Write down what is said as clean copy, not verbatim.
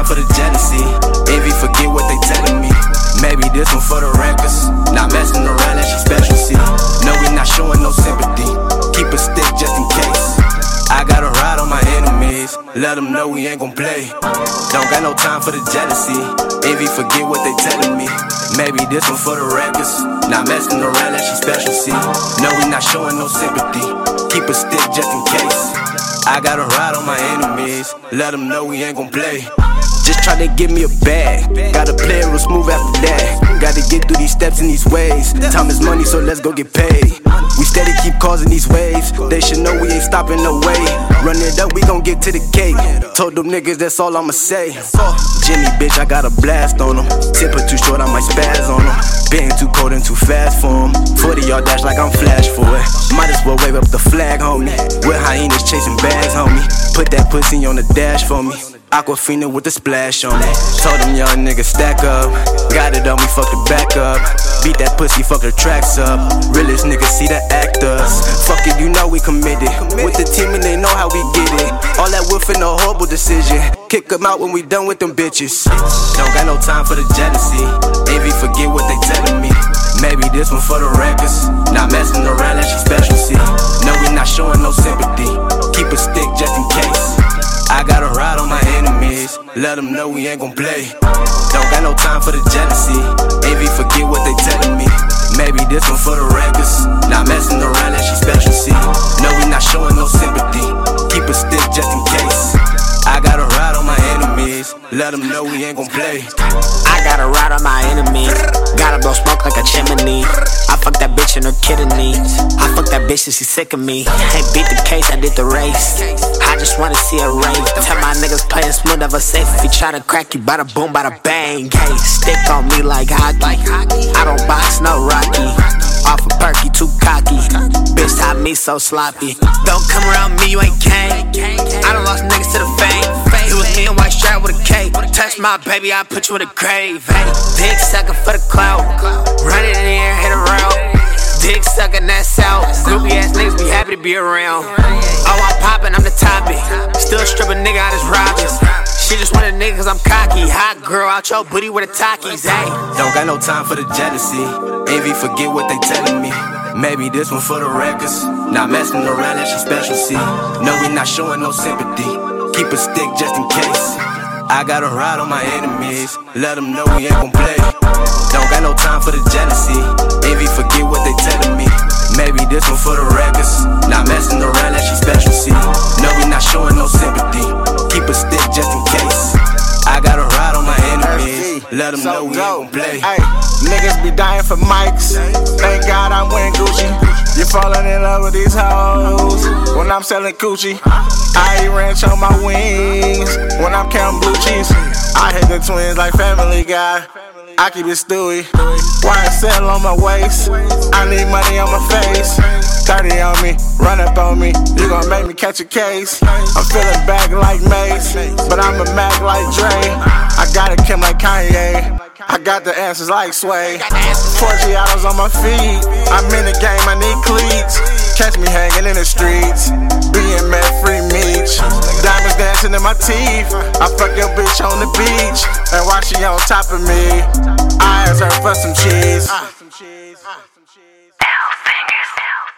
for the jealousy. Envy, forget what they telling me. Maybe this one for the records. Not messing around, that she special, see. No, we not showing no sympathy. Keep a stick just in case. I gotta ride on my enemies. Let them know we ain't gon' play. Don't got no time for the jealousy. Envy, forget what they telling me. Maybe this one for the records. Not messing around, that she special, see. No, we not showing no sympathy. Keep a stick just in case. I gotta ride on my enemies. Let them know we ain't gon' play. Just try to give me a bag. Gotta play it real smooth after that. Gotta get through these steps and these ways. Time is money, so let's go get paid. We steady keep causing these waves. They should know we ain't stopping no way. Run it up, we gon' get to the cake. Told them niggas that's all I'ma say. Jimmy, bitch, I got a blast on them. Temper too short, I might spaz on them. Been too cold and too fast for them. 40 yard dash like I'm Flash for it. Might as well wave up the flag, homie. With hyenas chasing bags, homie. Put that pussy on the dash for me. Aquafina with the splash on it. Told them young niggas stack up. Got it on me, fuck the back up. Beat that pussy, fuck the tracks up. Realest niggas see the actors. Fuck it, you know we committed. With the team and they know how we get it. All that woofing, a horrible decision. Kick them out when we done with them bitches. Don't got no time for the jealousy. Envy, forget what they telling me. Maybe this one for the records. Not messing around, that she special, see. No, we not showing no sympathy. Keep a stick just in case. I gotta ride on my enemies. Let them know we ain't gon' play. Don't got no time for the jealousy. Envy, forget what they telling me. Maybe this one for the records. Not messing around, that she special, see. No, we not showing no sympathy. Keep a stick just in case. I gotta ride on my enemies. Let them know we ain't gon' play. I gotta ride on my enemies. Gotta blow smoke like a chimney. I fuck that bitch in her kidneys. I fuck that bitch and she sick of me. Ain't beat the case, I did the race. I just wanna see a rave. Tell my niggas playing smooth, never safe. If you tryna crack you, bada boom, bada bang. Hey, stick on me like hockey. I don't box, no Rocky. Off a perky, too cocky. Bitch taught me so sloppy. Don't come around me, you ain't came. I done lost niggas to the fame. It was me in white strap with a cape. Touch my baby, I put you in the grave. Hey, dick suckin' for the clout. Run it in the air, hit a route. Dick suckin', that's out. Groupie ass niggas be happy to be around. Oh, I'm poppin', I'm the topic. Still strip a nigga out his robbers. She just want a nigga cause I'm cocky. Hot girl out your booty with the Takis, ayy. Don't got no time for the jealousy. Envy, forget what they telling me. Maybe this one for the records. Not messing around, that she special, see. No, we not showing no sympathy. Keep a stick just in case. I gotta ride on my enemies. Let them know we ain't gon' play. Don't got no time for the jealousy. Envy, forget what they telling me. Maybe this one for the records. Not messing around, that she special, see. No, we not showing no sympathy. Keep a stick just in case. I gotta ride on my enemies. Let them know we ain't gon' play. Ay, niggas be dying for mics. Thank God I'm wearing Gucci. You falling in love with these hoes when I'm selling coochie. I eat ranch on my wings when I'm counting blue cheese. I hit the twins like Family Guy. I keep it Stewie. YSL on my waist. I need money on my face. 30 on me, run up on me. You gon' make me catch a case. I'm feeling back like Mace, but I'm a Mac like Dre. I got a Kim like Kanye. I got the answers like Sway. 4 Giottos on my feet. I'm in the game, I need cleats. Catch me hanging in the streets. Being mad free meat. Diamonds dancing in my teeth. I fuck your bitch on the beach. And while she on top of me, I ask her for some cheese. L fingers.